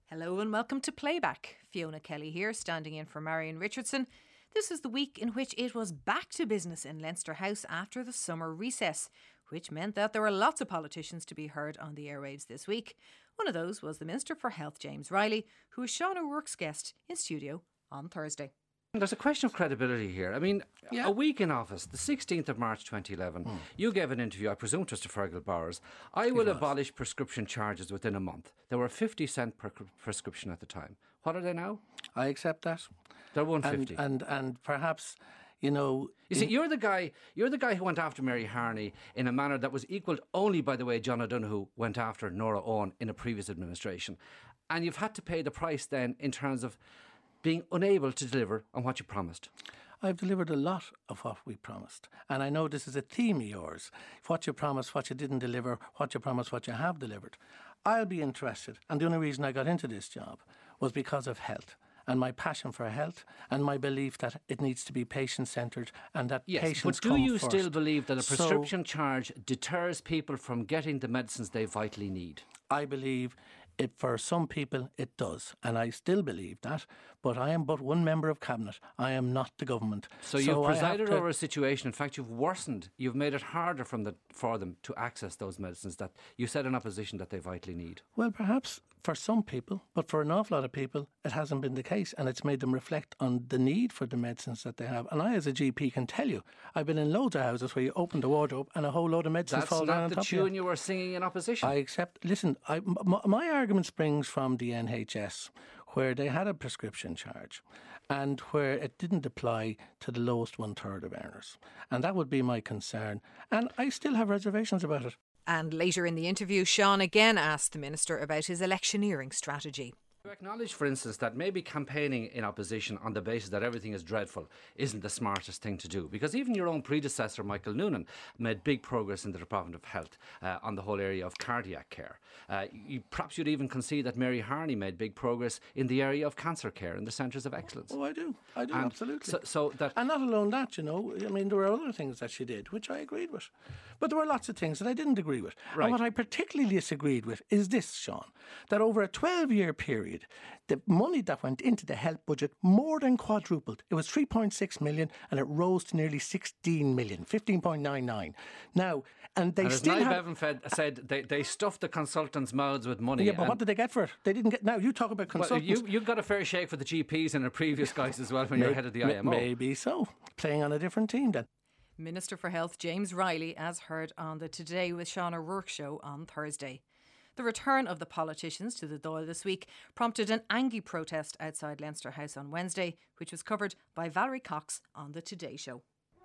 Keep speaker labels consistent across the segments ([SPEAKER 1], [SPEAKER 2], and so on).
[SPEAKER 1] Hello and welcome to Playback. Fiona Kelly here, standing in for Marion Richardson. This is the week in which it was back to business in Leinster House after the summer recess, which meant that there were lots of politicians to be heard on the airwaves this week. One of those was the Minister for Health, James Riley, who was Sean O'Rourke's guest in studio on Thursday.
[SPEAKER 2] There's a question of credibility here. I mean, a week in office, the 16th of March 2011, you gave an interview, I presume it was to Fergal Bowers. I will abolish prescription charges within a month. There were 50 cent per prescription at the time. What are they now?
[SPEAKER 3] I accept that.
[SPEAKER 2] They're 150.
[SPEAKER 3] And perhaps, you know...
[SPEAKER 2] You see, you're the guy who went after Mary Harney in a manner that was equalled only by the way John O'Donoghue went after Nora Owen in a previous administration. And you've had to pay the price then in terms of being unable to deliver on what you promised.
[SPEAKER 3] I've delivered a lot of what we promised. And I know this is a theme of yours. What you promised, what you didn't deliver, what you promised, what you have delivered. I'll be interested. And the only reason I got into this job was because of health and my passion for health and my belief that it needs to be patient-centred and that patients come
[SPEAKER 2] first. But do you
[SPEAKER 3] first.
[SPEAKER 2] still believe that a prescription charge deters people from getting the medicines they vitally need? I
[SPEAKER 3] believe for some people it does, and I still believe that, but I am but one member of Cabinet. I am not the government.
[SPEAKER 2] So you've presided over a situation, in fact you've made it harder for them to access those medicines that you said in opposition that they vitally need.
[SPEAKER 3] Well, perhaps for some people, but for an awful lot of people it hasn't been the case, and it's made them reflect on the need for the medicines that they have. And I as a GP can tell you, I've been in loads of houses where you open the wardrobe and a whole load of medicines fall down on top of you.
[SPEAKER 2] That's not the tune you were singing in opposition.
[SPEAKER 3] I accept. Listen, my argument springs from the NHS, where they had a prescription charge and where it didn't apply to the lowest one-third of earners. And that would be my concern. And I still have reservations about it.
[SPEAKER 1] And later in the interview, Sean again asked the Minister about his electioneering strategy.
[SPEAKER 2] You acknowledge, for instance, that maybe campaigning in opposition on the basis that everything is dreadful isn't the smartest thing to do, because even your own predecessor, Michael Noonan, made big progress in the Department of Health on the whole area of cardiac care. Perhaps you'd even concede that Mary Harney made big progress in the area of cancer care and the centres of excellence.
[SPEAKER 3] Oh, I do, absolutely.
[SPEAKER 2] And
[SPEAKER 3] not alone that, you know, I mean, there were other things that she did, which I agreed with. But there were lots of things that I didn't agree with.
[SPEAKER 2] Right.
[SPEAKER 3] And what I particularly disagreed with is this, Sean, that over a 12-year period, the money that went into the health budget more than quadrupled. It was 3.6 million and it rose to nearly 16 million, 15.99. Now, and they still have...
[SPEAKER 2] Bevan said they stuffed the consultants' mouths with money.
[SPEAKER 3] Yeah, but what did they get for it? They didn't get... Now, you talk about consultants...
[SPEAKER 2] Well, you got a fair shake for the GPs and the previous guys as well when you're head of the IMO.
[SPEAKER 3] Maybe so. Playing on a different team then.
[SPEAKER 1] Minister for Health James Riley, as heard on the Today with Sean O'Rourke show on Thursday. The return of the politicians to the Dáil this week prompted an angry protest outside Leinster House on Wednesday, which was covered by Valerie Cox on the Today show.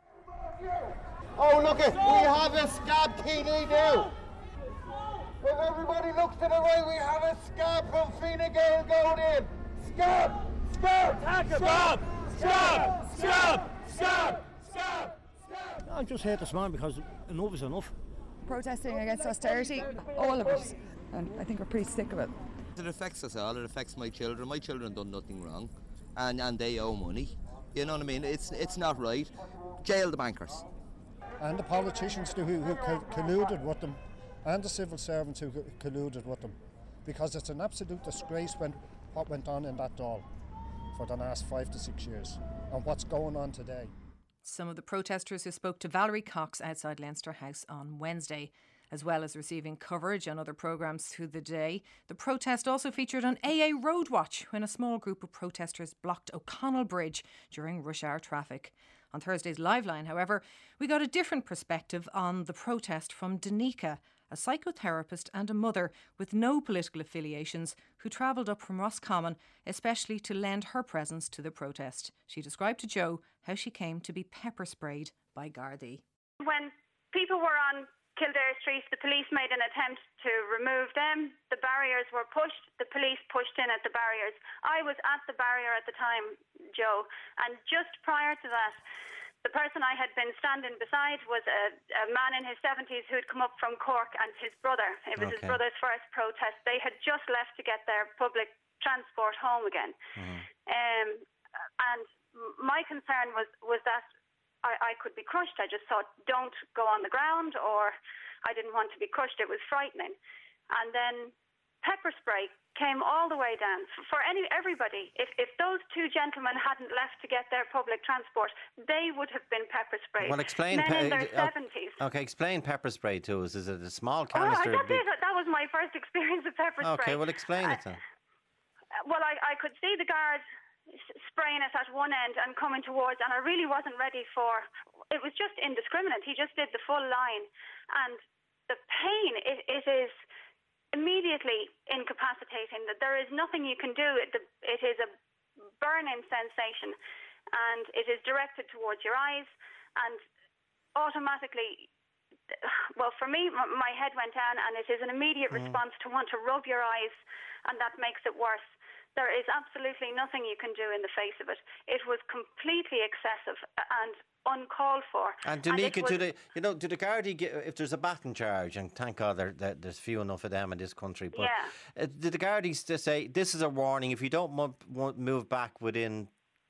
[SPEAKER 4] Oh, look it, we have a scab TD now. If everybody looks to the right, we have a scab from Fine Gael going in. Scab! Scab! Attack him! Scab! Scab! Scab! Scab! Scab!
[SPEAKER 5] I'm just here this morning because enough is enough.
[SPEAKER 6] Protesting against austerity, all of it, and I think we're pretty sick of it.
[SPEAKER 7] It affects us all. It affects my children. My children done nothing wrong, and they owe money. You know what I mean? It's not right. Jail the bankers.
[SPEAKER 8] And the politicians who colluded with them, and the civil servants who colluded with them, because it's an absolute disgrace what went on in that Dáil for the last 5 to 6 years, and what's going on today.
[SPEAKER 1] Some of the protesters who spoke to Valerie Cox outside Leinster House on Wednesday. As well as receiving coverage on other programmes through the day, the protest also featured on AA Road Watch when a small group of protesters blocked O'Connell Bridge during rush hour traffic. On Thursday's Live Line, however, we got a different perspective on the protest from Danica, a psychotherapist and a mother with no political affiliations who travelled up from Roscommon, especially to lend her presence to the protest. She described to Joe how she came to be pepper sprayed by Gardaí.
[SPEAKER 9] When people were on Kildare Street, the police made an attempt to remove them. The barriers were pushed. The police pushed in at the barriers. I was at the barrier at the time, Joe, and just prior to that, the person I had been standing beside was a man in his 70s who'd come up from Cork, and his brother. It was his brother's first protest. They had just left to get their public transport home again. And my concern was that I could be crushed. I just thought, don't go on the ground, or I didn't want to be crushed. It was frightening. And then pepper spray came all the way down for everybody. If those two gentlemen hadn't left to get their public transport, they would have been pepper sprayed.
[SPEAKER 10] Well, explain.
[SPEAKER 9] Men in their 70s.
[SPEAKER 10] Okay, explain pepper spray to us. Is it a small
[SPEAKER 9] Well,
[SPEAKER 10] canister?
[SPEAKER 9] that was my first experience with pepper spray.
[SPEAKER 10] Okay, well, explain it then.
[SPEAKER 9] Well, I could see the guard spraying it at one end and coming towards, and I really wasn't ready for. It was just indiscriminate. He just did the full line, and the pain it is immediately incapacitating. That there is nothing you can do. It is a burning sensation, and it is directed towards your eyes, and automatically, well, for me, my head went down, and it is an immediate response to want to rub your eyes, and that makes it worse. There is absolutely nothing you can do in the face of it. It was completely excessive and uncalled for.
[SPEAKER 10] And Danica, do the Gardaí get, if there's a baton charge, and thank God there's few enough of them in this country, but did the Gardaí say, this is a warning, if you don't move back within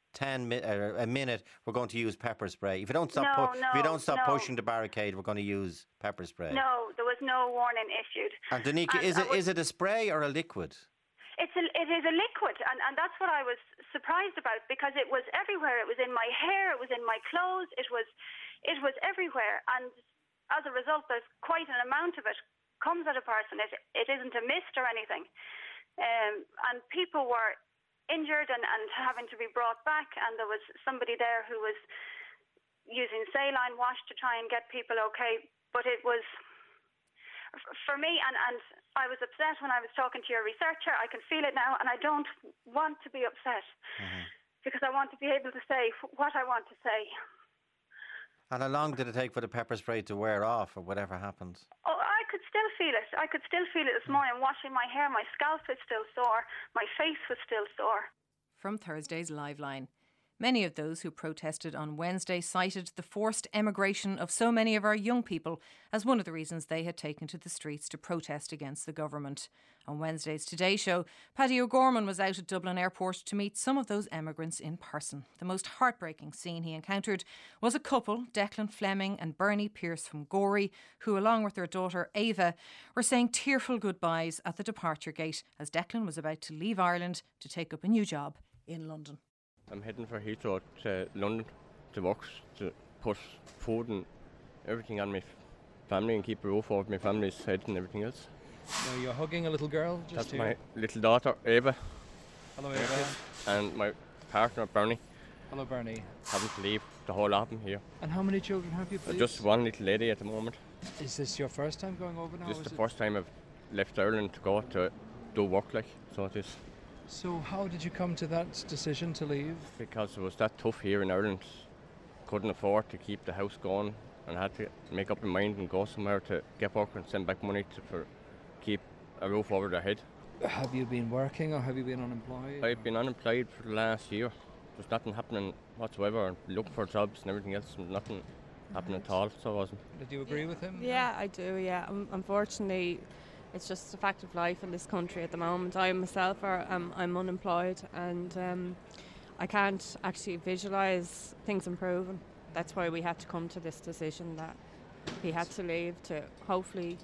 [SPEAKER 10] a minute, we're going to use pepper spray. If you don't stop pushing the barricade, we're going to use pepper spray.
[SPEAKER 9] No, there was no warning issued.
[SPEAKER 10] And Danica, is it a spray or a liquid?
[SPEAKER 9] It is a liquid, and that's what I was surprised about, because it was everywhere. It was in my hair, it was in my clothes, it was everywhere, and as a result, there's quite an amount of it comes at a person. It isn't a mist or anything, and people were injured and having to be brought back, and there was somebody there who was using saline wash to try and get people okay, but it was, for me, and I was upset when I was talking to your researcher. I can feel it now, and I don't want to be upset because I want to be able to say what I want to say.
[SPEAKER 10] And how long did it take for the pepper spray to wear off, or whatever happened?
[SPEAKER 9] Oh, I could still feel it. I could still feel it this morning. Washing my hair, my scalp is still sore. My face was still sore.
[SPEAKER 1] From Thursday's Live Line. Many of those who protested on Wednesday cited the forced emigration of so many of our young people as one of the reasons they had taken to the streets to protest against the government. On Wednesday's Today Show, Paddy O'Gorman was out at Dublin Airport to meet some of those emigrants in person. The most heartbreaking scene he encountered was a couple, Declan Fleming and Bernie Pearce from Gorey, who, along with their daughter Ava, were saying tearful goodbyes at the departure gate as Declan was about to leave Ireland to take up a new job in London.
[SPEAKER 11] I'm heading for Heathrow to London to work, to put food and everything on my family and keep a roof over my family's head and everything else.
[SPEAKER 12] Now you're hugging a little girl just
[SPEAKER 11] That's
[SPEAKER 12] here.
[SPEAKER 11] my little daughter, Ava.
[SPEAKER 12] Hello, Ava.
[SPEAKER 11] And my partner, Bernie.
[SPEAKER 12] Hello, Bernie.
[SPEAKER 11] Having to leave the whole lot of them here.
[SPEAKER 12] And how many children have you, please?
[SPEAKER 11] Just one little lady at the moment.
[SPEAKER 12] Is this your first time going over now?
[SPEAKER 11] This is the first time I've left Ireland to go to do work, like, so it is.
[SPEAKER 12] So how did you come to that decision to leave?
[SPEAKER 11] Because it was that tough here in Ireland. Couldn't afford to keep the house going and had to make up my mind and go somewhere to get work and send back money for keep a roof over their head.
[SPEAKER 12] Have you been working or have you been unemployed?
[SPEAKER 11] I've been unemployed for the last year. There's nothing happening whatsoever. Looking for jobs and everything else, nothing happening at all, so it wasn't.
[SPEAKER 12] Did you agree with him?
[SPEAKER 13] Yeah, I do, yeah. Unfortunately, it's just a fact of life in this country at the moment. I myself, I'm unemployed, and I can't actually visualise things improving. That's why we had to come to this decision that he had to leave to hopefully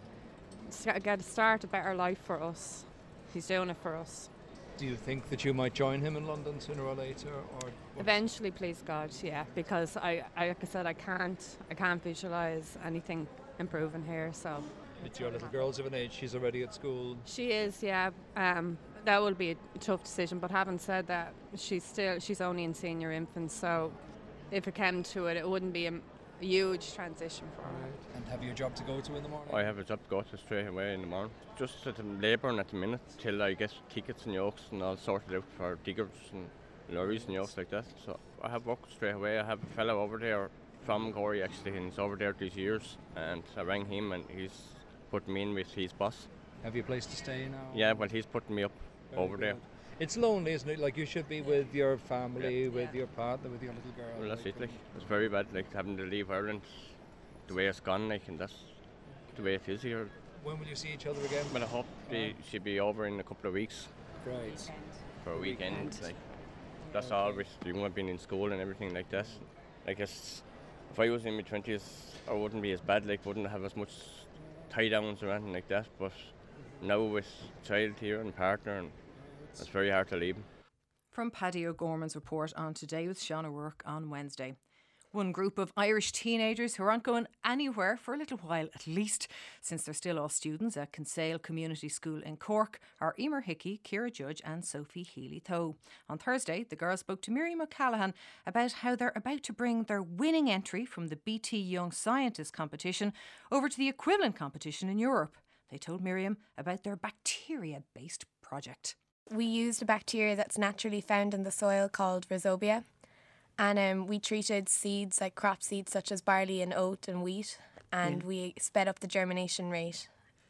[SPEAKER 13] start a better life for us. He's doing it for us.
[SPEAKER 12] Do you think that you might join him in London sooner or later? Or
[SPEAKER 13] eventually, please God, yeah, because I like I said, I can't visualise anything improving here, so.
[SPEAKER 12] It's your little girl's of an age, she's already at school.
[SPEAKER 13] She is, yeah. That will be a tough decision, but having said that, she's only in senior infants, so if it came to it, it wouldn't be a huge transition for her.
[SPEAKER 12] And have you a job to go to in the morning?
[SPEAKER 11] I have a job to go to straight away in the morning. Just at the labouring at the minute till I get tickets and yokes and all sorted out for diggers and lorries and yokes like that. So I have work straight away. I have a fellow over there from Gorey actually, and he's over there these years, and I rang him and he's put me in with his boss.
[SPEAKER 12] Have you a place to stay now?
[SPEAKER 11] Yeah, well, he's putting me up over there.
[SPEAKER 12] It's lonely, isn't it? Like, you should be with your family, with your partner, with your little girl.
[SPEAKER 11] Well, that's it, like. It's very bad, like, having to leave Ireland the way it's gone, like, and that's the way it is here.
[SPEAKER 12] When will you see each other again?
[SPEAKER 11] Well, I hope she'll be over in a couple of weeks.
[SPEAKER 12] Right.
[SPEAKER 11] For a weekend, like. That's all with the young one being in school and everything like that. I guess if I was in my 20s, I wouldn't be as bad, like, wouldn't have as much tie downs or anything like that, but now with child here and partner, and it's very hard to leave him.
[SPEAKER 1] From Paddy O'Gorman's report on Today with Sean O'Rourke on Wednesday. One group of Irish teenagers who aren't going anywhere for a little while at least, since they're still all students at Kinsale Community School in Cork, are Emer Hickey, Ciara Judge and Sophie Healy-Tho. On Thursday, the girls spoke to Miriam O'Callaghan about how they're about to bring their winning entry from the BT Young Scientist competition over to the equivalent competition in Europe. They told Miriam about their bacteria-based project.
[SPEAKER 14] We used a bacteria that's naturally found in the soil called Rhizobia. And we treated seeds like crop seeds such as barley and oat and wheat, and we sped up the germination rate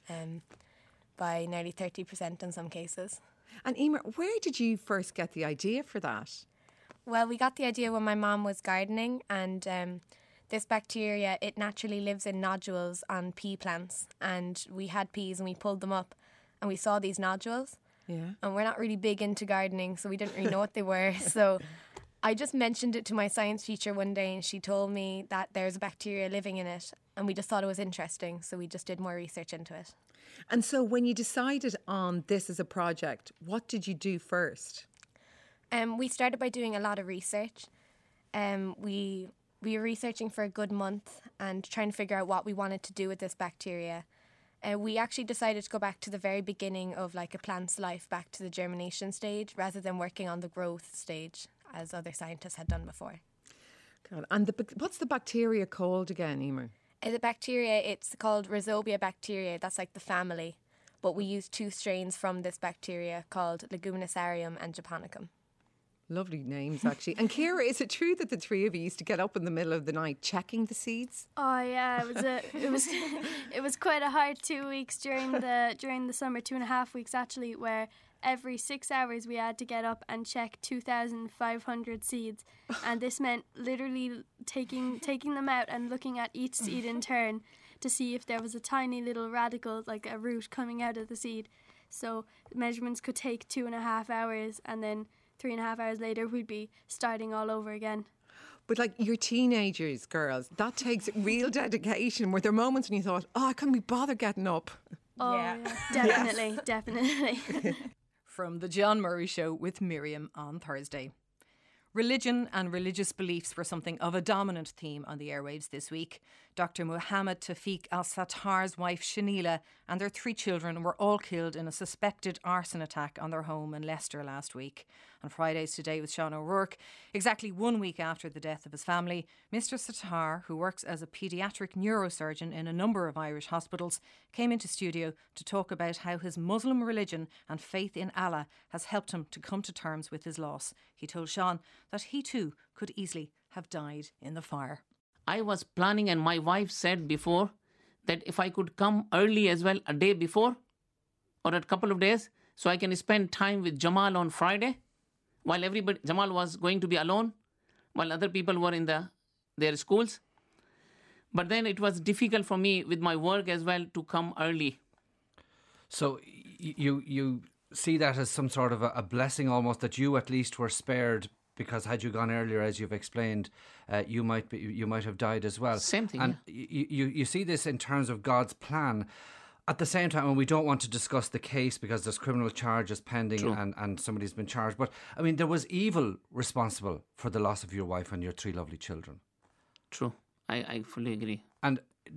[SPEAKER 14] by nearly 30% in some cases.
[SPEAKER 15] And Emer, where did you first get the idea for that?
[SPEAKER 14] Well, we got the idea when my mum was gardening, and this bacteria, it naturally lives in nodules on pea plants, and we had peas and we pulled them up and we saw these nodules.
[SPEAKER 15] Yeah.
[SPEAKER 14] And we're not really big into gardening, so we didn't really know what they were. So I just mentioned it to my science teacher one day and she told me that there's a bacteria living in it, and we just thought it was interesting, so we just did more research into it.
[SPEAKER 15] And so when you decided on this as a project, what did you do first?
[SPEAKER 14] We started by doing a lot of research. We were researching for a good month and trying to figure out what we wanted to do with this bacteria. We actually decided to go back to the very beginning of like a plant's life, back to the germination stage, rather than working on the growth stage, as other scientists had done before.
[SPEAKER 15] God. And what's the bacteria called again, Emer?
[SPEAKER 14] The bacteria, it's called Rhizobia bacteria. That's like the family. But we use 2 strains from this bacteria called Leguminosarium and Japonicum.
[SPEAKER 15] Lovely names, actually. And Ciara, is it true that the 3 of you used to get up in the middle of the night checking the seeds?
[SPEAKER 16] Oh yeah, it was quite a hard 2 weeks during the summer, 2.5 weeks actually, where every 6 hours we had to get up and check 2,500 seeds, and this meant literally taking them out and looking at each seed in turn to see if there was a tiny little radical, like a root, coming out of the seed. So measurements could take 2.5 hours, and then 3.5 hours later we'd be starting all over again.
[SPEAKER 15] But like, you're teenagers, girls, that takes real dedication. Were there moments when you thought, I couldn't be bothered getting up?
[SPEAKER 16] Oh yeah. Definitely, definitely.
[SPEAKER 1] From The John Murray Show with Miriam on Thursday. Religion and religious beliefs were something of a dominant theme on the airwaves this week. Dr. Muhammad Tafiq al-Sattar's wife Shanila and their 3 children were all killed in a suspected arson attack on their home in Leicester last week. On Friday's Today with Sean O'Rourke, exactly 1 week after the death of his family, Mr. Sattar, who works as a paediatric neurosurgeon in a number of Irish hospitals, came into studio to talk about how his Muslim religion and faith in Allah has helped him to come to terms with his loss. He told Sean that he too could easily have died in the fire.
[SPEAKER 17] I was planning, and my wife said before that if I could come early as well, a day before or a couple of days, so I can spend time with Jamal on Friday, while Jamal was going to be alone, while other people were in their schools. But then it was difficult for me with my work as well to come early.
[SPEAKER 2] So you see that as some sort of a blessing almost, that you at least were spared, because had you gone earlier, as you've explained, you might have died as well.
[SPEAKER 17] Same thing.
[SPEAKER 2] And you see this in terms of God's plan. At the same time, and we don't want to discuss the case because there's criminal charges pending and somebody's been charged. But I mean, there was evil responsible for the loss of your wife and your 3 lovely children.
[SPEAKER 17] True. I fully agree.
[SPEAKER 2] And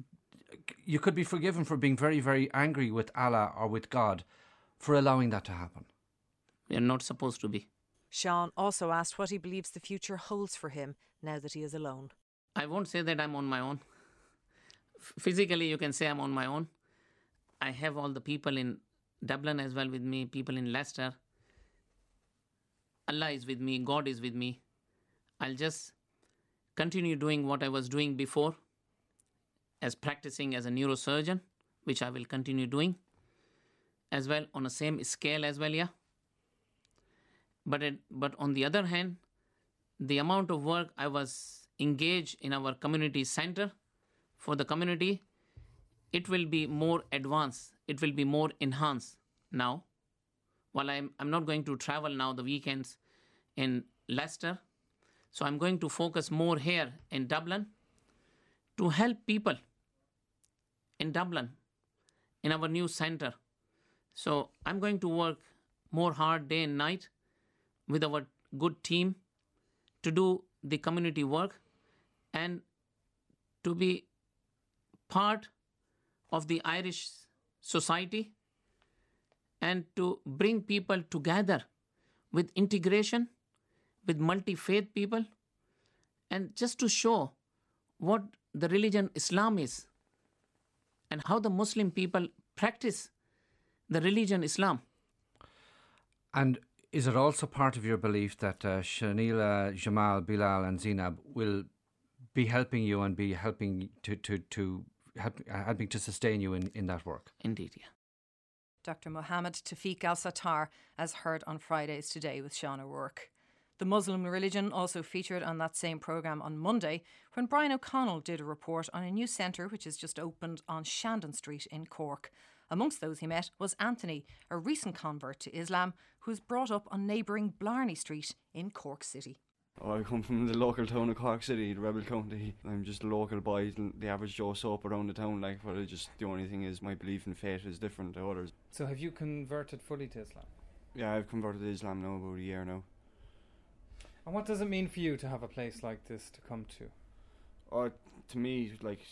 [SPEAKER 2] you could be forgiven for being very, very angry with Allah or with God for allowing that to happen.
[SPEAKER 17] We are not supposed to be.
[SPEAKER 18] Sean also asked what he believes the future holds for him now that he is alone.
[SPEAKER 17] I won't say that I'm on my own. Physically, you can say I'm on my own. I have all the people in Dublin as well with me, people in Leicester. Allah is with me, God is with me. I'll just continue doing what I was doing before, as practicing as a neurosurgeon, which I will continue doing, as well on the same scale as well, yeah. But on the other hand, the amount of work I was engaged in our community center for the community, it will be more advanced. It will be more enhanced now. While I'm not going to travel now the weekends in Leicester, so I'm going to focus more here in Dublin to help people in Dublin in our new center. So I'm going to work more hard day and night with our good team to do the community work and to be part of the Irish society and to bring people together with integration, with multi-faith people, and just to show what the religion Islam is and how the Muslim people practice the religion Islam.
[SPEAKER 2] And is it also part of your belief that Shanila, Jamal, Bilal and Zainab will be helping you and be helping helping to sustain you in that work?
[SPEAKER 17] Indeed, yeah.
[SPEAKER 1] Dr. Mohammed Tafiq Al-Sattar, as heard on Fridays Today with Sean O'Rourke. The Muslim religion also featured on that same programme on Monday when Brian O'Connell did a report on a new centre which has just opened on Shandon Street in Cork. Amongst those he met was Anthony, a recent convert to Islam who was brought up on neighbouring Blarney Street in Cork City.
[SPEAKER 19] I come from the local town of Cork City, the Rebel County. I'm just a local boy, the average Joe soap around the town, but the only thing is my belief in faith is different to others.
[SPEAKER 12] So have you converted fully to Islam?
[SPEAKER 19] Yeah, I've converted to Islam now about a year now.
[SPEAKER 12] And what does it mean for you to have a place like this to come to?
[SPEAKER 19] To me,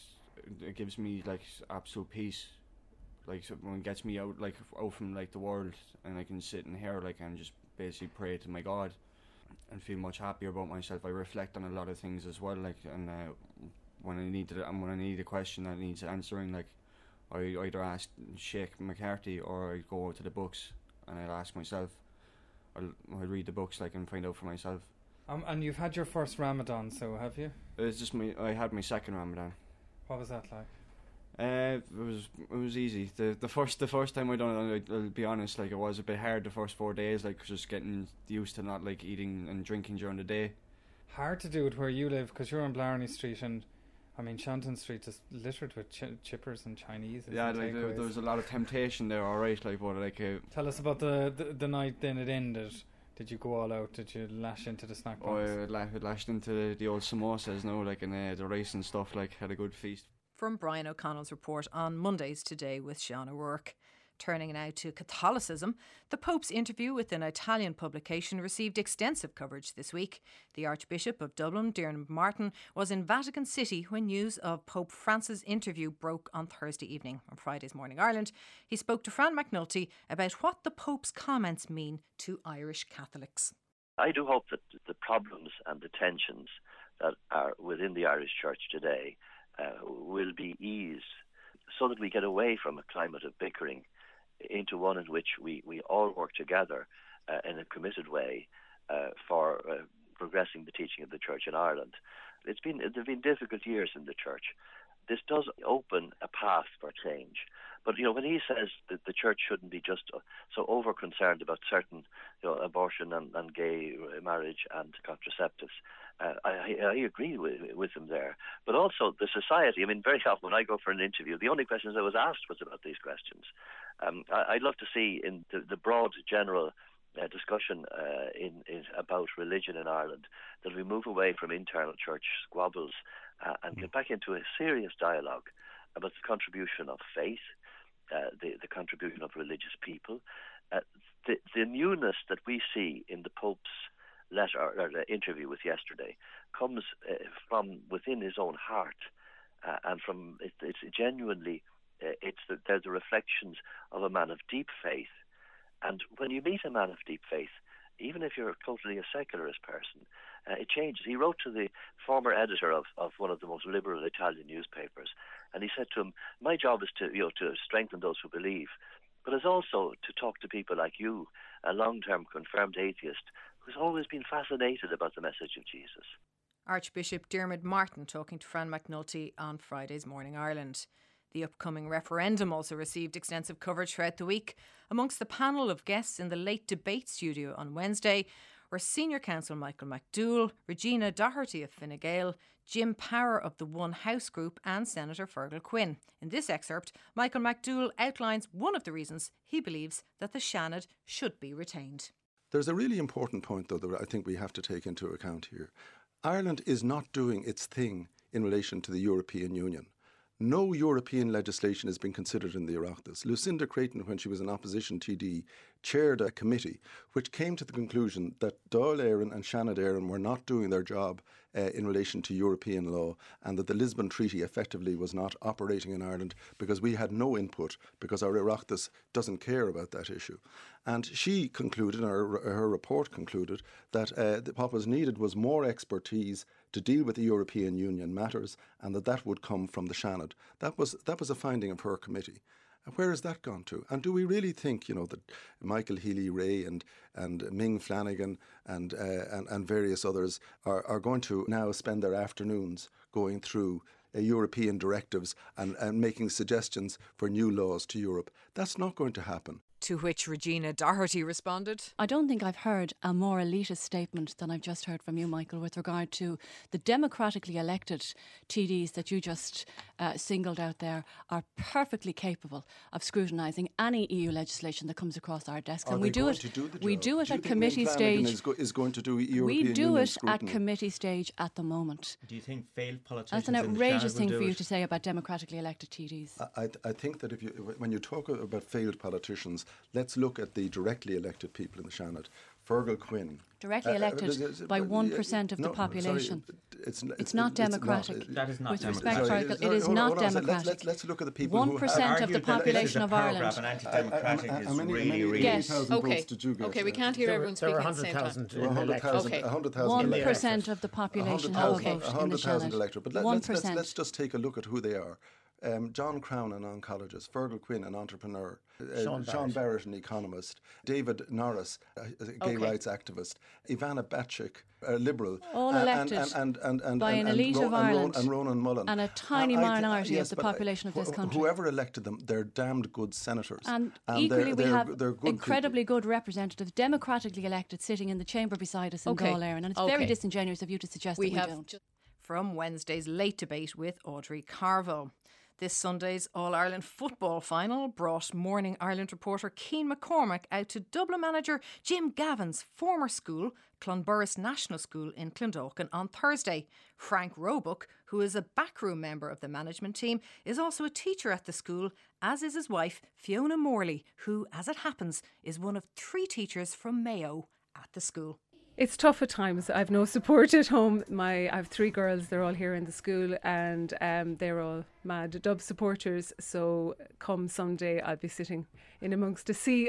[SPEAKER 19] it gives me absolute peace. When it gets me out from the world, and I can sit in here and just basically pray to my God and feel much happier about myself. I reflect on a lot of things as well, and when I need a question that needs answering, I either ask Sheikh McCarthy or I go to the books and I'll ask myself. I'll read the books and find out for myself.
[SPEAKER 12] And you've had your first Ramadan, so have you?
[SPEAKER 19] It's just I had my second Ramadan.
[SPEAKER 12] What was that like?
[SPEAKER 19] It was easy. The first time I done it, I'll be honest, it was a bit hard the first 4 days, just getting used to not eating and drinking during the day.
[SPEAKER 12] Hard to do it where you live, because you're on Blarney Street, and Shandon Street is littered with chippers and Chinese.
[SPEAKER 19] Yeah, there was a lot of temptation there, alright,
[SPEAKER 12] Tell us about the night then it ended. Did you go all out? Did you lash into the snack box?
[SPEAKER 19] I lashed into the old samosas now, and the rice and stuff, had a good feast.
[SPEAKER 1] From Brian O'Connell's report on Mondays Today with Sean O'Rourke. Turning now to Catholicism, the Pope's interview with an Italian publication received extensive coverage this week. The Archbishop of Dublin, Diarmuid Martin, was in Vatican City when news of Pope Francis' interview broke on Thursday evening. On Friday's Morning Ireland, he spoke to Fran McNulty about what the Pope's comments mean to Irish Catholics.
[SPEAKER 20] I do hope that the problems and the tensions that are within the Irish Church today will be eased so that we get away from a climate of bickering into one in which we all work together in a committed way for progressing the teaching of the Church in Ireland. There have been difficult years in the Church. This does open a path for change. But, when he says that the Church shouldn't be just so over-concerned about certain, abortion and gay marriage and contraceptives, I agree with him there. But also the society, very often when I go for an interview, the only questions I was asked was about these questions. I'd love to see in the broad general discussion about religion in Ireland that we move away from internal church squabbles and get back into a serious dialogue about the contribution of faith, the contribution of religious people, the newness that we see in the Pope's letter or interview with yesterday comes from within his own heart, and from it's genuinely they're the reflections of a man of deep faith. And when you meet a man of deep faith, even if you're totally a secularist person, it changes. He wrote to the former editor of one of the most liberal Italian newspapers, and he said to him, "My job is to strengthen those who believe, but it's also to talk to people like you, a long-term confirmed atheist who's always been fascinated about the message of Jesus."
[SPEAKER 1] Archbishop Diarmuid Martin talking to Fran McNulty on Friday's Morning Ireland. The upcoming referendum also received extensive coverage throughout the week. Amongst the panel of guests in the late debate studio on Wednesday were Senior Counsel Michael McDowell, Regina Doherty of Fine Gael, Jim Power of the One House Group and Senator Fergal Quinn. In this excerpt, Michael McDowell outlines one of the reasons he believes that the Seanad should be retained.
[SPEAKER 21] There's a really important point, though, that I think we have to take into account here. Ireland is not doing its thing in relation to the European Union. No European legislation has been considered in the Oireachtas. Lucinda Creighton, when she was an opposition TD, chaired a committee which came to the conclusion that Dáil Éireann and Seanad Éireann were not doing their job in relation to European law, and that the Lisbon Treaty effectively was not operating in Ireland because we had no input, because our Oireachtas doesn't care about that issue. And she concluded, her report concluded, that what was needed was more expertise to deal with the European Union matters, and that would come from the Seanad. That was a finding of her committee. Where has that gone to? And do we really think, that Michael Healy-Rae and Ming Flanagan and various others are going to now spend their afternoons going through European directives and making suggestions for new laws to Europe? That's not going to happen.
[SPEAKER 15] To which Regina Doherty responded,
[SPEAKER 3] I don't think I've heard a more elitist statement than I've just heard from you, Michael, with regard to the democratically elected TDs that you just singled out there are perfectly capable of scrutinising any EU legislation that comes across our desk.
[SPEAKER 21] And we do it. We
[SPEAKER 3] do it at committee stage.
[SPEAKER 21] Is going to do European
[SPEAKER 3] we do
[SPEAKER 21] Union
[SPEAKER 3] it
[SPEAKER 21] scrutiny.
[SPEAKER 3] at committee stage at the moment.
[SPEAKER 22] Do you think failed politicians?
[SPEAKER 3] That's an outrageous thing for you to say about democratically elected TDs.
[SPEAKER 21] I think that when you talk about failed politicians, let's look at the directly elected people in the Seanad. Fergal Quinn.
[SPEAKER 3] Directly elected by 1% of the population. It's not democratic.
[SPEAKER 22] That is not
[SPEAKER 3] with
[SPEAKER 22] democratic.
[SPEAKER 3] respect, Fergal, it is not democratic.
[SPEAKER 21] Let's look at the people
[SPEAKER 3] 1% of the population of Ireland.
[SPEAKER 22] How many
[SPEAKER 3] yes.
[SPEAKER 21] Okay.
[SPEAKER 15] Okay, we can't hear everyone speaking at the same time.
[SPEAKER 21] There were 100,000
[SPEAKER 3] 1% of the population have a vote in the
[SPEAKER 21] 100,000 electorate. But
[SPEAKER 3] 1%.
[SPEAKER 21] let's just take a look at who they are. John Crown, an oncologist, Fergal Quinn, an entrepreneur, Sean Barrett, an economist, David Norris, a gay rights activist, Ivana Bacik, a liberal,
[SPEAKER 3] all elected by an elite of Ireland,
[SPEAKER 21] and Ronan Mullen,
[SPEAKER 3] and a tiny minority of the population of this country.
[SPEAKER 21] Whoever elected them, they're damned good senators.
[SPEAKER 3] And equally, we have incredibly good representatives, democratically elected, sitting in the chamber beside us in Dáil Éireann, and it's very disingenuous of you to suggest that we don't.
[SPEAKER 1] From Wednesday's late debate with Audrey Carville. This Sunday's All-Ireland football final brought Morning Ireland reporter Cian McCormack out to Dublin manager Jim Gavin's former school, Clonburris National School in Clondalkin, on Thursday. Frank Roebuck, who is a backroom member of the management team, is also a teacher at the school, as is his wife, Fiona Morley, who, as it happens, is one of 3 teachers from Mayo at the school.
[SPEAKER 23] It's tough at times. I've no support at home. I have 3 girls. They're all here in the school, and they're all mad Dubs supporters. So come Sunday, I'll be sitting in amongst a sea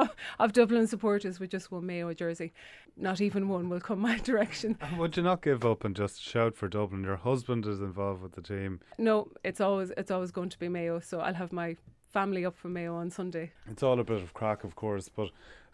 [SPEAKER 23] of Dublin supporters with just one Mayo jersey. Not even one will come my direction.
[SPEAKER 24] And would you not give up and just shout for Dublin? Your husband is involved with the team.
[SPEAKER 23] No, it's always going to be Mayo. So I'll have my family up for Mayo on Sunday.
[SPEAKER 24] It's all a bit of crack, of course, but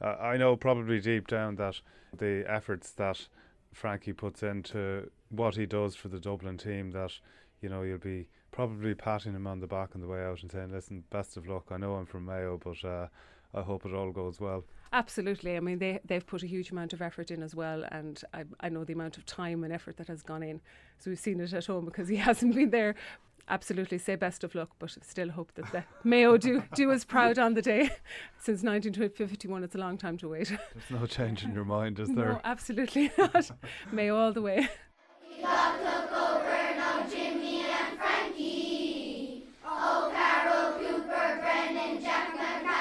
[SPEAKER 24] I know probably deep down that the efforts that Frankie puts into what he does for the Dublin team, that you'll be probably patting him on the back on the way out and saying, listen, best of luck. I know I'm from Mayo, but I hope it all goes well.
[SPEAKER 23] Absolutely. I mean, they've put a huge amount of effort in as well, and I know the amount of time and effort that has gone in. So we've seen it at home because he hasn't been there. Absolutely say best of luck, but still hope that the Mayo do us proud on the day. Since 1951, it's a long time to wait.
[SPEAKER 24] There's no change in your mind, is there?
[SPEAKER 23] No, absolutely not. Mayo all the way.
[SPEAKER 25] We got took over now, Jimmy and Frankie. Oh, Carol, Cooper, Brennan, Jack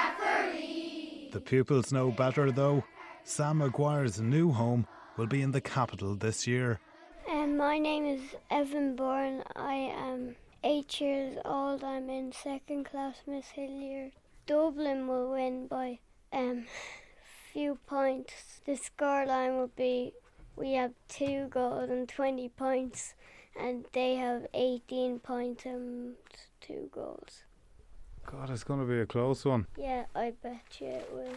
[SPEAKER 25] McCafferty.
[SPEAKER 26] The pupils know better though. Sam Maguire's new home will be in the capital this year.
[SPEAKER 27] My name is Evan Bourne. I am 8 years old. I'm in 2nd class Miss Hillier. Dublin will win by few points. The scoreline will be, we have 2 goals and 20 points, and they have 18 points and 2 goals.
[SPEAKER 24] God, it's going to be a close one.
[SPEAKER 27] Yeah, I bet you it will.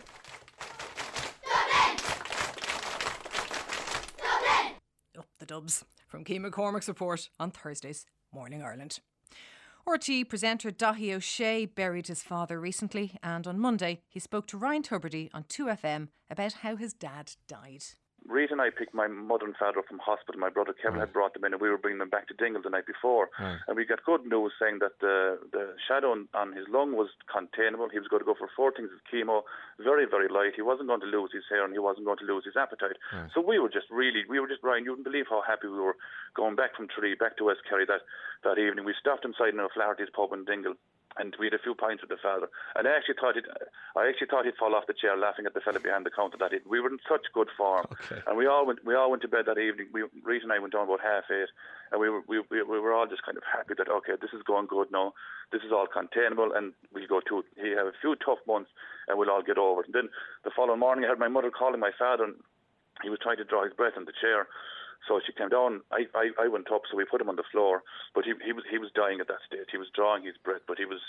[SPEAKER 1] Up the Dubs. From Cian McCormack's report on Thursday's Morning Ireland. RTÉ presenter Daithí O'Shea buried his father recently, and on Monday he spoke to Ryan Tubridy on 2FM about how his dad died.
[SPEAKER 4] Rita and I picked my mother and father up from hospital. My brother Kevin had brought them in, and we were bringing them back to Dingle the night before. And we got good news saying that the shadow on his lung was containable. He was going to go for 4 things of chemo, very, very light. He wasn't going to lose his hair, and he wasn't going to lose his appetite. So we were just Ryan, you wouldn't believe how happy we were going back from Tralee back to West Kerry that evening. We stopped inside in O'Flaherty's pub in Dingle, and we had a few pints with the father. And I actually thought he'd fall off the chair laughing at the fella behind the counter that we were in such good form. And we all went to bed that evening. Rita and I went down about 8:30, and we were all just kind of happy that, okay, this is going good now. This is all containable, and he'll have a few tough months, and we'll all get over it. And then the following morning, I heard my mother calling my father, and he was trying to draw his breath in the chair. So she came down. I went up, so we put him on the floor. But he was dying at that stage. He was drawing his breath, but he was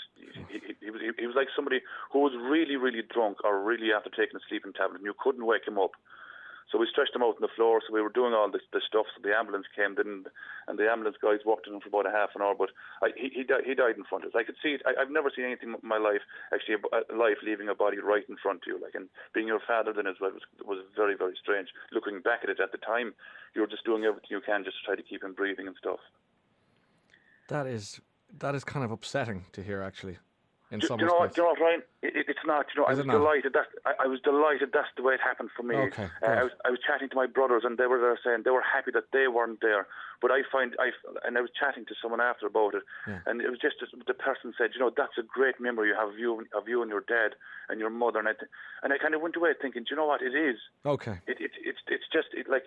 [SPEAKER 4] like somebody who was really, really drunk or really after taking a sleeping tablet, and you couldn't wake him up. So we stretched him out on the floor. So we were doing all this stuff. So the ambulance came, and the ambulance guys walked in for about a half an hour. But he died in front of us. I could see it. I've never seen anything in my life, actually, a life leaving a body right in front of you. And being your father then as well was very, very strange. Looking back at it at the time, you were just doing everything you can just to try to keep him breathing and stuff.
[SPEAKER 5] That is kind of upsetting to hear, actually. In some
[SPEAKER 4] do you know
[SPEAKER 5] respects.
[SPEAKER 4] what, Ryan? It's not. I was delighted. I was delighted. That's the way it happened for me.
[SPEAKER 5] Okay,
[SPEAKER 4] I was chatting to my brothers, and they were there saying they were happy that they weren't there. But I was chatting to someone after about it, and it was just the person said, that's a great memory you have of you and your dad and your mother, and I kind of went away thinking, do you know what? It is.
[SPEAKER 5] Okay.
[SPEAKER 4] It's just like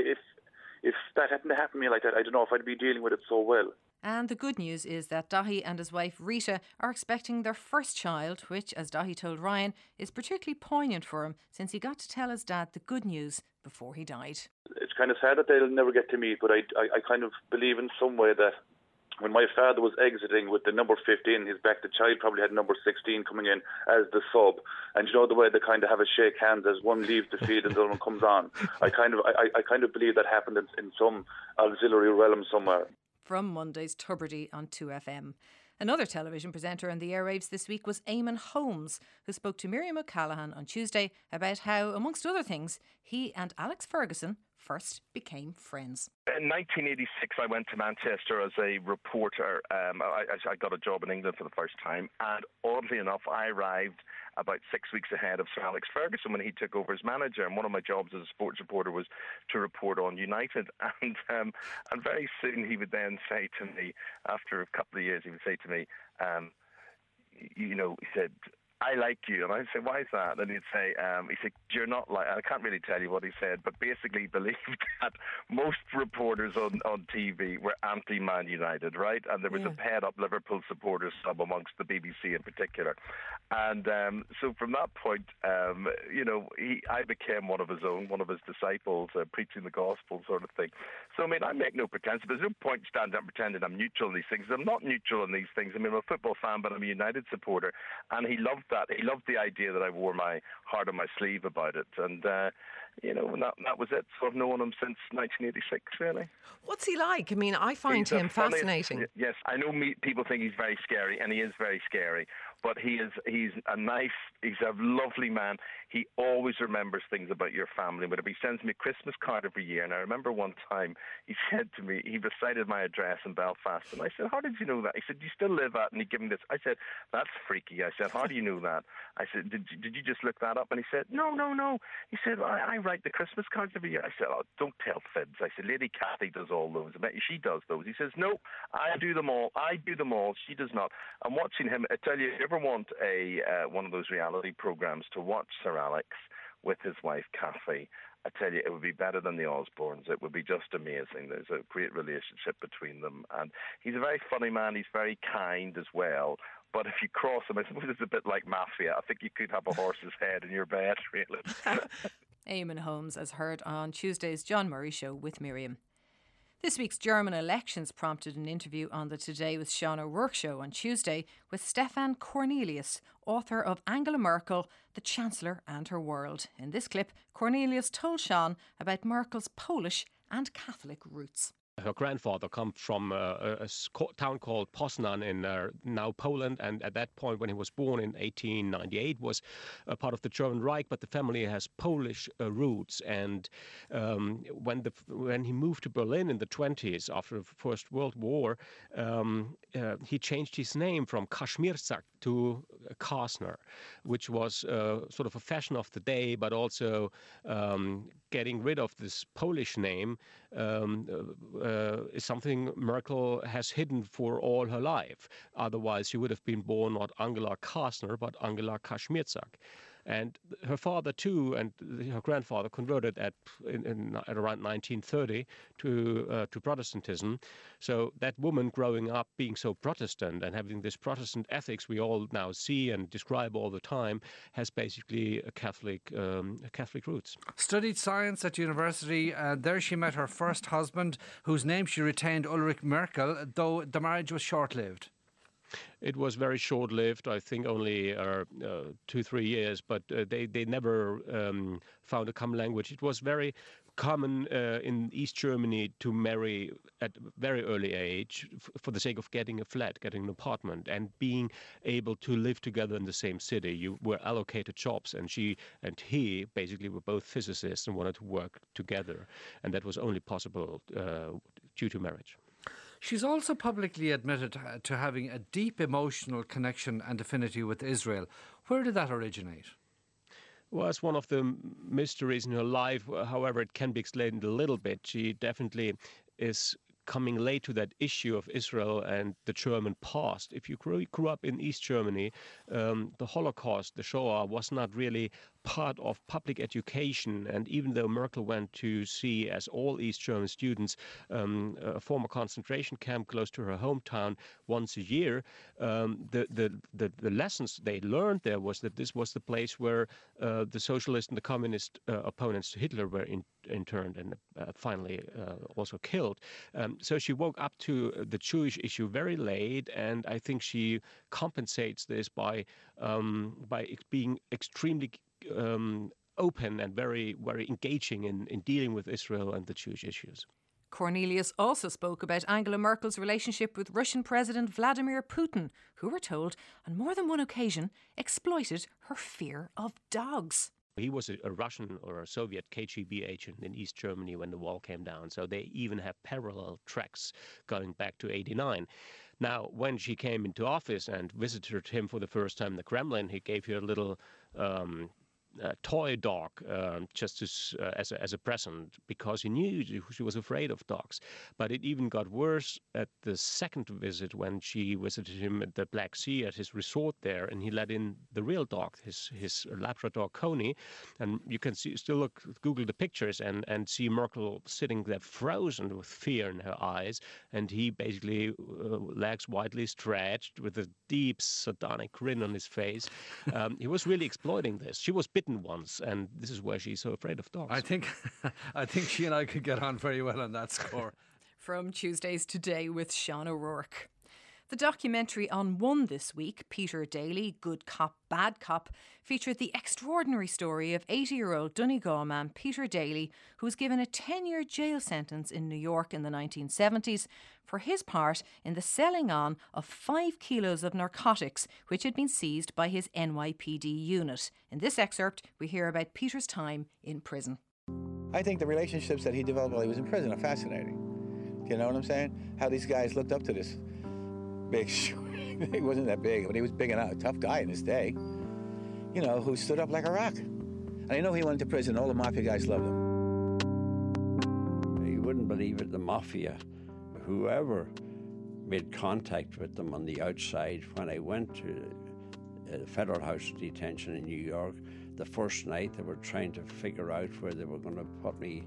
[SPEAKER 4] if that hadn't happened to me like that, I don't know if I'd be dealing with it so well.
[SPEAKER 1] And the good news is that Dahi and his wife Rita are expecting their first child, which, as Dahi told Ryan, is particularly poignant for him since he got to tell his dad the good news before he died.
[SPEAKER 4] It's kind of sad that they'll never get to meet, but I kind of believe in some way that when my father was exiting with the number 15 in his back, the child probably had number 16 coming in as the sub. And the way they kind of have a shake hands as one leaves the field and the other one comes on. I kind of believe that happened in some auxiliary realm somewhere.
[SPEAKER 1] From Monday's Tubridy on 2FM. Another television presenter on the airwaves this week was Eamon Holmes, who spoke to Miriam O'Callaghan on Tuesday about how, amongst other things, he and Alex Ferguson first became friends.
[SPEAKER 6] In 1986, I went to Manchester as a reporter. I got a job in England for the first time, and oddly enough, I arrived about 6 weeks ahead of Sir Alex Ferguson when he took over as manager. And one of my jobs as a sports reporter was to report on United. And very soon he would then say to me, after a couple of years, he would say to me, he said, I like you. And I'd say, why is that? And he'd say, you're not like, I can't really tell you what he said, but basically believed that most reporters on TV were anti-Man United, right? And there was a paired-up Liverpool supporters club amongst the BBC in particular. And so from that point, I became one of his own, one of his disciples, preaching the gospel sort of thing. So, I make no pretense. There's no point standing up pretending I'm neutral in these things. I'm not neutral in these things. I'm a football fan, but I'm a United supporter. And he loved that. He loved the idea that I wore my heart on my sleeve about it. And, that was it. So I've known him since 1986, really.
[SPEAKER 15] What's he like? I find him fascinating.
[SPEAKER 6] Yes, I know people think he's very scary, and he is very scary. But he's a lovely man. He always remembers things about your family. But he sends me a Christmas card every year. And I remember one time he said to me, he recited my address in Belfast. And I said, how did you know that? He said, do you still live at? And he gave me this. I said, that's freaky. I said, how do you know that? I said, did you just look that up? And he said, no. He said, I write the Christmas cards every year. I said, oh, don't tell fibs. I said, Lady Kathy does all those. I bet you she does those. He says, no, I do them all. She does not. I'm watching him. I tell you, if you ever want one of those reality programs to watch Sir Alex with his wife Kathy, I tell you, it would be better than the Osbournes. It would be just amazing. There's a great relationship between them. And he's a very funny man. He's very kind as well. But if you cross him, I suppose it's a bit like mafia. I think you could have a horse's head in your bed, really.
[SPEAKER 1] Eamon Holmes, as heard on Tuesday's John Murray Show with Miriam. This week's German elections prompted an interview on the Today with Sean O'Rourke show on Tuesday with Stefan Cornelius, author of Angela Merkel, the Chancellor and Her World. In this clip, Cornelius told Sean about Merkel's Polish and Catholic roots.
[SPEAKER 7] Her grandfather come from a town called Poznan in now Poland, and at that point, when he was born in 1898, was a part of the German Reich, but the family has Polish roots. And when he moved to Berlin in the 20s after the First World War, he changed his name from Kazimierzak to Kasner, which was sort of a fashion of the day, but also getting rid of this Polish name is something Merkel has hidden for all her life. Otherwise, she would have been born not Angela Kasner, but Angela Kazimierzak. And her father, too, and her grandfather converted at around 1930 to Protestantism. So that woman growing up being so Protestant and having this Protestant ethics we all now see and describe all the time has basically a Catholic roots.
[SPEAKER 2] Studied science at university. There she met her first husband, whose name she retained, Ulrich Merkel, though the marriage was short-lived.
[SPEAKER 7] It was very short-lived, I think only 2-3 years, but they never found a common language. It was very common in East Germany to marry at a very early age for the sake of getting a flat, getting an apartment, and being able to live together in the same city. You were allocated jobs, and she and he basically were both physicists and wanted to work together, and that was only possible due to marriage.
[SPEAKER 2] She's also publicly admitted to having a deep emotional connection and affinity with Israel. Where did that originate?
[SPEAKER 7] Well, it's one of the mysteries in her life. However, it can be explained a little bit. She definitely is coming late to that issue of Israel and the German past. If you grew up in East Germany, the Holocaust, the Shoah, was not really part of public education. And even though Merkel went to see, as all East German students, a former concentration camp close to her hometown once a year, the lessons they learned there was that this was the place where the socialist and the communist opponents to Hitler were interned and finally also killed. So she woke up to the Jewish issue very late, and I think she compensates this by being extremely open and very, very engaging in dealing with Israel and the Jewish issues.
[SPEAKER 1] Cornelius also spoke about Angela Merkel's relationship with Russian President Vladimir Putin, who, we're told, on more than one occasion exploited her fear of dogs.
[SPEAKER 7] He was a Russian or a Soviet KGB agent in East Germany when the wall came down, so they even have parallel tracks going back to '89. Now, when she came into office and visited him for the first time in the Kremlin, he gave her a little toy dog just as a present, because he knew she was afraid of dogs. But it even got worse at the second visit when she visited him at the Black Sea at his resort there, and he let in the real dog, his Labrador Coney. And you can still Google the pictures and see Merkel sitting there frozen with fear in her eyes, and he basically legs widely stretched with a deep sardonic grin on his face. He was really exploiting this. She was bitten once, and this is why she's so afraid of dogs.
[SPEAKER 2] I think she and I could get on very well on that score.
[SPEAKER 1] From Tuesdays Today with Sean O'Rourke. The documentary on One this week, Peter Daly, Good Cop, Bad Cop, featured the extraordinary story of 80-year-old Donegal man Peter Daly, who was given a 10-year jail sentence in New York in the 1970s for his part in the selling on of 5 kilos of narcotics, which had been seized by his NYPD unit. In this excerpt, we hear about Peter's time in prison.
[SPEAKER 8] I think the relationships that he developed while he was in prison are fascinating. Do you know what I'm saying? How these guys looked up to this big, he wasn't that big, but he was big enough, a tough guy in his day, you know, who stood up like a rock. And I know he went to prison. All the mafia guys loved him.
[SPEAKER 9] You wouldn't believe it, the mafia, whoever made contact with them on the outside. When I went to Federal House Detention in New York, the first night they were trying to figure out where they were going to put me,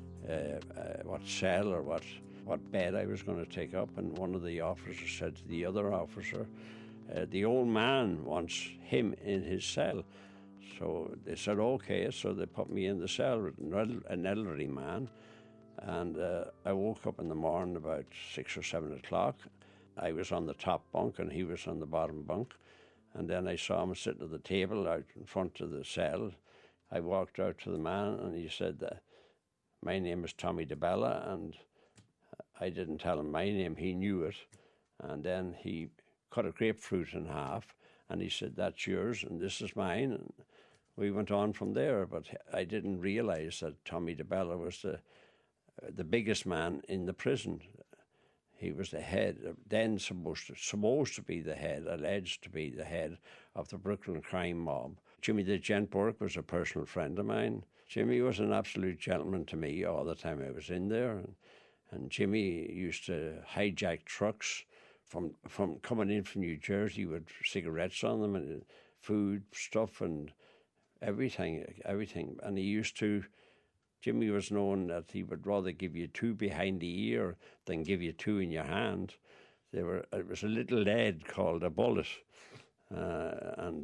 [SPEAKER 9] what cell or what bed I was going to take up, and one of the officers said to the other officer, the old man wants him in his cell. So they said, okay, so they put me in the cell with an elderly man, and I woke up in the morning about 6 or 7 o'clock. I was on the top bunk and he was on the bottom bunk, and then I saw him sitting at the table out in front of the cell. I walked out to the man and he said, my name is Tommy DeBella, and I didn't tell him my name. He knew it. And then he cut a grapefruit in half and he said, "That's yours and this is mine." And we went on from there. But I didn't realise that Tommy DeBella was the biggest man in the prison. He was the head, then supposed to be the head, alleged to be the head of the Brooklyn crime mob. Jimmy the Gent Burke was a personal friend of mine. Jimmy was an absolute gentleman to me all the time I was in there. And Jimmy used to hijack trucks from coming in from New Jersey with cigarettes on them and food, stuff and everything. And Jimmy was known that he would rather give you 2 behind the ear than give you 2 in your hand. It was a little lead called a bullet, and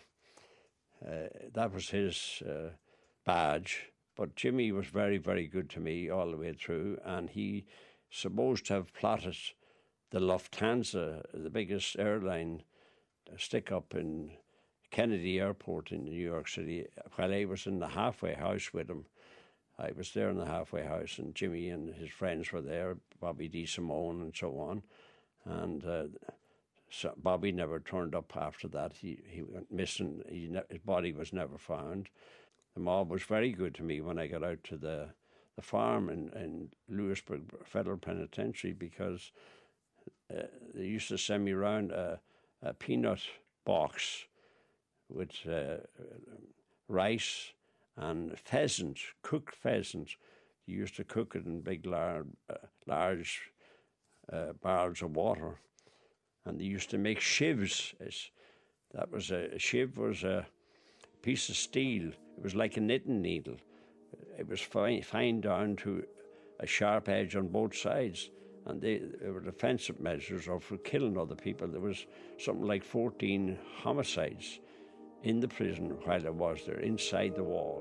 [SPEAKER 9] that was his badge. But Jimmy was very, very good to me all the way through, and he supposed to have plotted the Lufthansa, the biggest airline, stick-up in Kennedy Airport in New York City, while I was in the halfway house with him. I was there in the halfway house, and Jimmy and his friends were there, Bobby DeSimone and so on. And so Bobby never turned up after that. He went missing. His body was never found. The mob was very good to me when I got out to the farm in Lewisburg Federal Penitentiary, because they used to send me around a peanut box with rice and pheasant, cooked pheasant. You used to cook it in big, large barrels of water, and they used to make shivs. A shiv was a piece of steel. It was like a knitting needle. It was fine down to a sharp edge on both sides, and they were defensive measures or for killing other people. There was something like 14 homicides in the prison while I was there, inside the wall.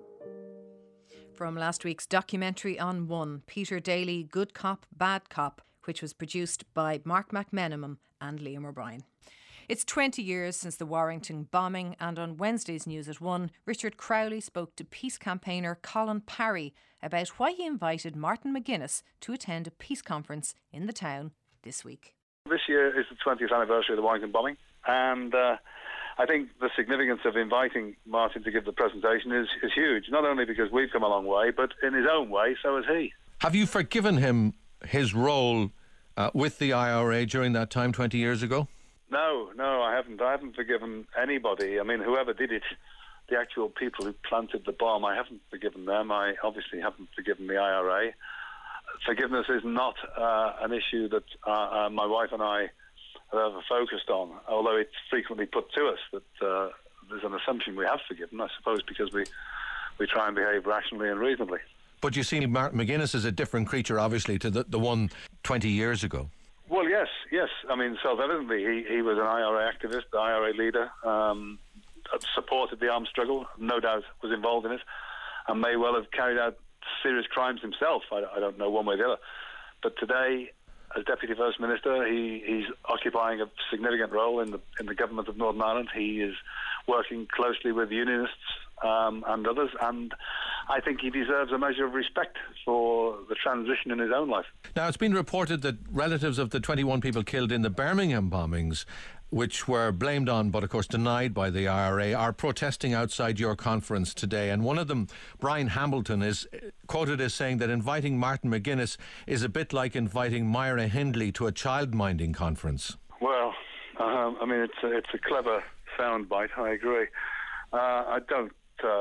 [SPEAKER 1] From last week's documentary on One, Peter Daly, Good Cop, Bad Cop, which was produced by Mark McMenamon and Liam O'Brien. It's 20 years since the Warrington bombing, and on Wednesday's News at 1, Richard Crowley spoke to peace campaigner Colin Parry about why he invited Martin McGuinness to attend a peace conference in the town this week.
[SPEAKER 4] This year is the 20th anniversary of the Warrington bombing, and I think the significance of inviting Martin to give the presentation is huge, not only because we've come a long way, but in his own way, so has he.
[SPEAKER 10] Have you forgiven him his role with the IRA during that time 20 years ago? No, I haven't. I haven't forgiven anybody. I mean, whoever did it, the actual people who planted the bomb, I haven't forgiven them. I obviously haven't forgiven the IRA. Forgiveness is not an issue that my wife and I have ever focused on, although it's frequently put to us that there's an assumption we have forgiven, I suppose, because we try and behave rationally and reasonably. But you see, Martin McGuinness is a different creature, obviously, to the one 20 years ago. Well, yes. I mean, self-evidently, he was an IRA activist, the IRA leader, supported the armed struggle, no doubt was involved in it, and may well have carried out serious crimes himself. I don't know one way or the other. But today, as Deputy First Minister, he's occupying a significant role in the government of Northern Ireland. He is working closely with unionists and others, and I think he deserves a measure of respect for the transition in his own life. Now, it's been reported that relatives of the 21 people killed in the Birmingham bombings, which were blamed on but of course denied by the IRA, are protesting outside your conference today. And one of them, Brian Hamilton, is quoted as saying that inviting Martin McGuinness is a bit like inviting Myra Hindley to a child-minding conference. Well, I mean, it's a clever soundbite, I agree. I don't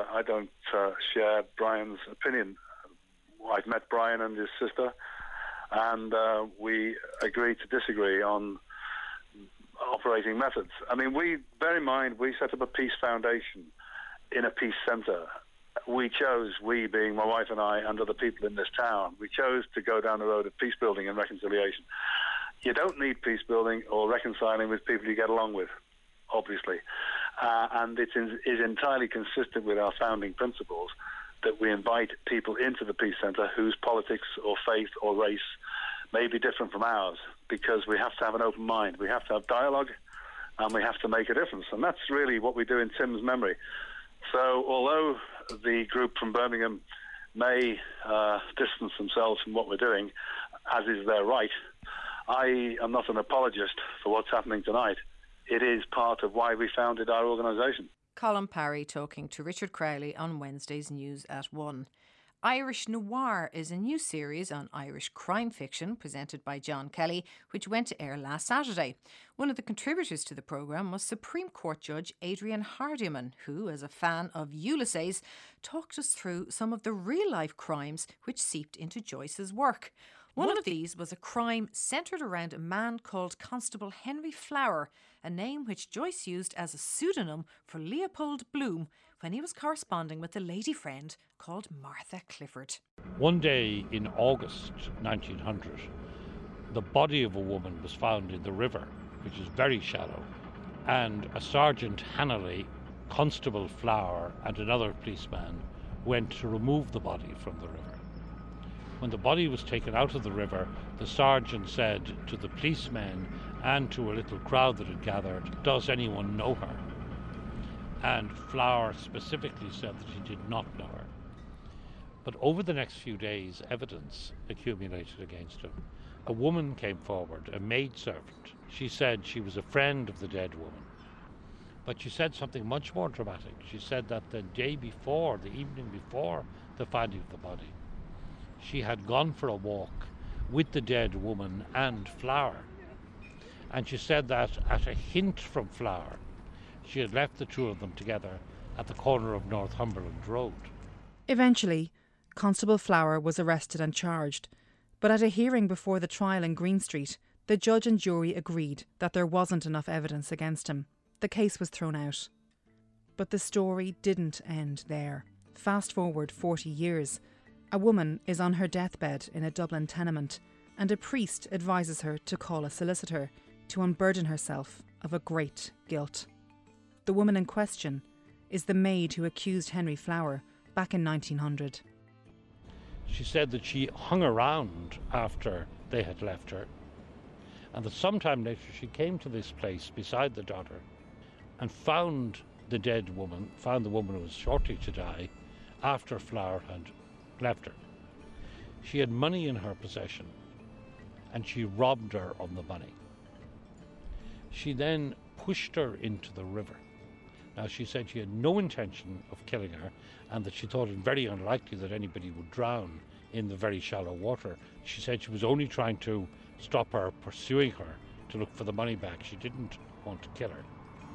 [SPEAKER 10] share Brian's opinion. I've met Brian and his sister, and we agree to disagree on operating methods. I mean, bear in mind, we set up a peace foundation in a peace centre. We being my wife and I and other people in this town, we chose to go down the road of peace building and reconciliation. You don't need peace building or reconciling with people you get along with, obviously. And it is entirely consistent with our founding principles that we invite people into the peace centre whose politics or faith or race may be different from ours, because we have to have an open mind. We have to have dialogue, and we have to make a difference. And that's really what we do in Tim's memory. So although the group from Birmingham may distance themselves from what we're doing, as is their right. I am not an apologist for what's happening tonight. It is part of why we founded our organisation.
[SPEAKER 1] Colin Parry talking to Richard Crowley on Wednesday's News at 1. Irish Noir is a new series on Irish crime fiction presented by John Kelly, which went to air last Saturday. One of the contributors to the programme was Supreme Court Judge Adrian Hardiman, who, as a fan of Ulysses, talked us through some of the real-life crimes which seeped into Joyce's work. One of these was a crime centred around a man called Constable Henry Flower, a name which Joyce used as a pseudonym for Leopold Bloom when he was corresponding with a lady friend called Martha Clifford.
[SPEAKER 11] One day in August 1900, the body of a woman was found in the river, which is very shallow, and a Sergeant Hannelly, Constable Flower and another policeman went to remove the body from the river. When the body was taken out of the river, the sergeant said to the policemen and to a little crowd that had gathered, "Does anyone know her?" And Flower specifically said that he did not know her. But over the next few days, evidence accumulated against him. A woman came forward, a maidservant. She said she was a friend of the dead woman. But she said something much more dramatic. She said that the day before, the evening before the finding of the body, she had gone for a walk with the dead woman and Flower. And she said that at a hint from Flower, she had left the two of them together at the corner of Northumberland Road.
[SPEAKER 12] Eventually, Constable Flower was arrested and charged, but at a hearing before the trial in Green Street, the judge and jury agreed that there wasn't enough evidence against him. The case was thrown out. But the story didn't end there. Fast forward 40 years. A woman is on her deathbed in a Dublin tenement, and a priest advises her to call a solicitor to unburden herself of a great guilt. The woman in question is the maid who accused Henry Flower back in 1900.
[SPEAKER 11] She said that she hung around after they had left her, and that sometime later she came to this place beside the daughter and found the dead woman, found the woman who was shortly to die after Flower had left her. She had money in her possession and she robbed her of the money. She then pushed her into the river. Now, she said she had no intention of killing her and that she thought it very unlikely that anybody would drown in the very shallow water. She said she was only trying to stop her pursuing her to look for the money back. She didn't want to kill her.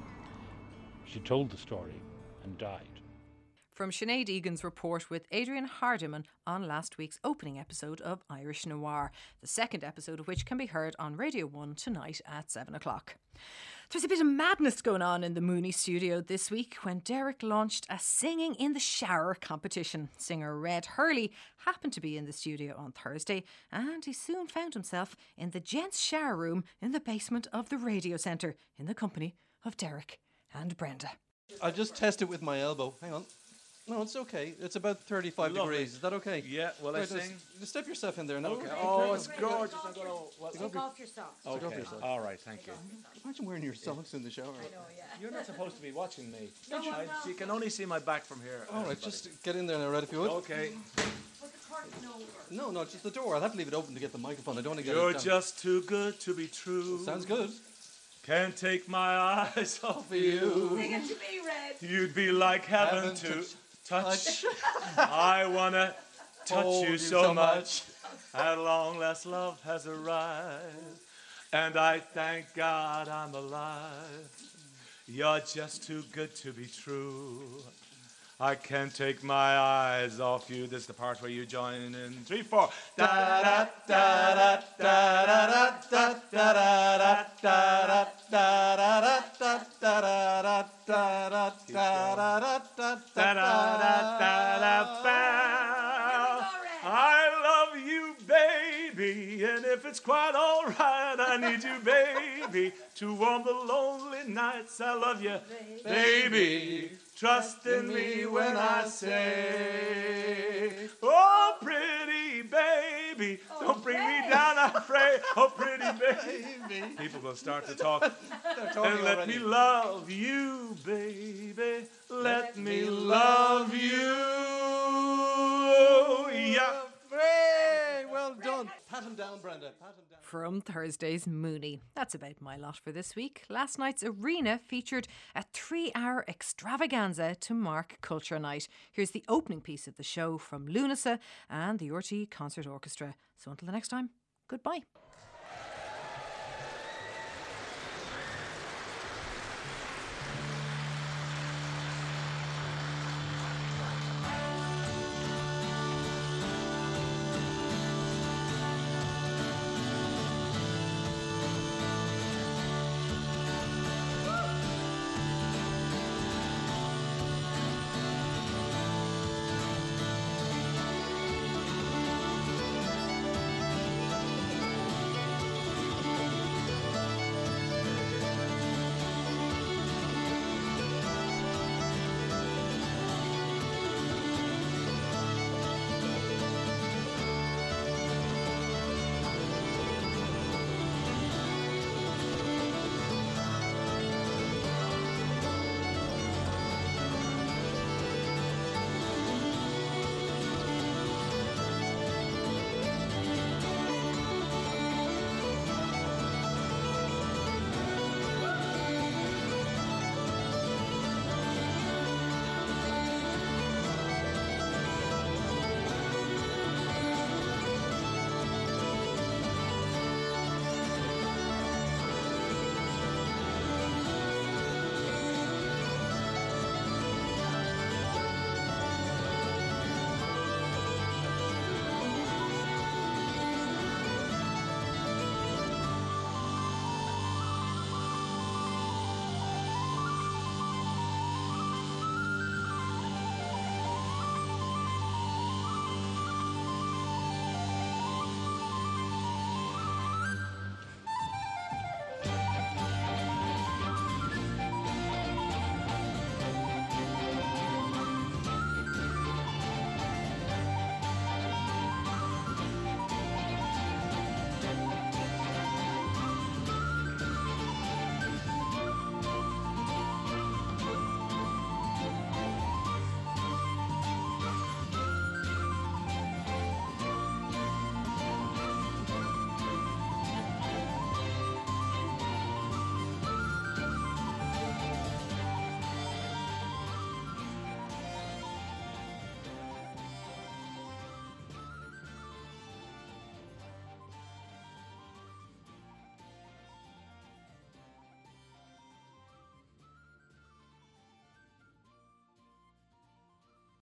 [SPEAKER 11] She told the story and died.
[SPEAKER 1] From Sinead Egan's report with Adrian Hardiman on last week's opening episode of Irish Noir, the second episode of which can be heard on Radio 1 tonight at 7 o'clock. There's a bit of madness going on in the Mooney studio this week when Derek launched a Singing in the Shower competition. Singer Red Hurley happened to be in the studio on Thursday, and he soon found himself in the gents' shower room in the basement of the radio centre in the company of Derek and Brenda.
[SPEAKER 13] I'll just test it with my elbow. Hang on. No, it's okay. It's about 35 degrees. Is that okay?
[SPEAKER 14] Yeah, well, I sing.
[SPEAKER 13] Just step yourself in there now.
[SPEAKER 14] Okay. Oh, it's gorgeous.
[SPEAKER 13] Take off your socks.
[SPEAKER 14] Okay.
[SPEAKER 13] Take off your socks.
[SPEAKER 14] All right, thank you.
[SPEAKER 13] Imagine wearing your socks in the shower.
[SPEAKER 14] I know, yeah. You're not supposed to be watching me. No, I'm not. You can only see my back from here.
[SPEAKER 13] All right, just get in there now, Red, if you would.
[SPEAKER 14] Okay.
[SPEAKER 13] Put the curtain over. No, just the door. I'll have to leave it open to get the microphone. I don't want to get
[SPEAKER 14] You're
[SPEAKER 13] it down.
[SPEAKER 14] just too good to be true.
[SPEAKER 13] Sounds good.
[SPEAKER 14] Can't take my eyes off of you.
[SPEAKER 15] Sing it to me, Red.
[SPEAKER 14] You'd be like heaven to touch. I wanna touch you so much. At long last love has arrived, and I thank God I'm alive. You're just too good to be true. I can't take my eyes off you. This is the part where you join in 3, 4. Da da da da da da da da da da da I love you, baby, and if it's quite all right, I need you, baby, to warm the lonely nights. I love you, baby. Trust in me when I say, oh, pretty baby, don't bring me down, I pray. Oh, pretty baby. People will start to talk. And let me love you, baby. Let me love you. Yeah.
[SPEAKER 13] Hey, well done. Pat him down. down, Brenda. Pat him down.
[SPEAKER 1] From Thursday's Mooney. That's about my lot for this week. Last night's Arena featured a 3-hour extravaganza to mark Culture Night. Here's the opening piece of the show from Lunasa and the RTÉ Concert Orchestra. So until the next time, goodbye.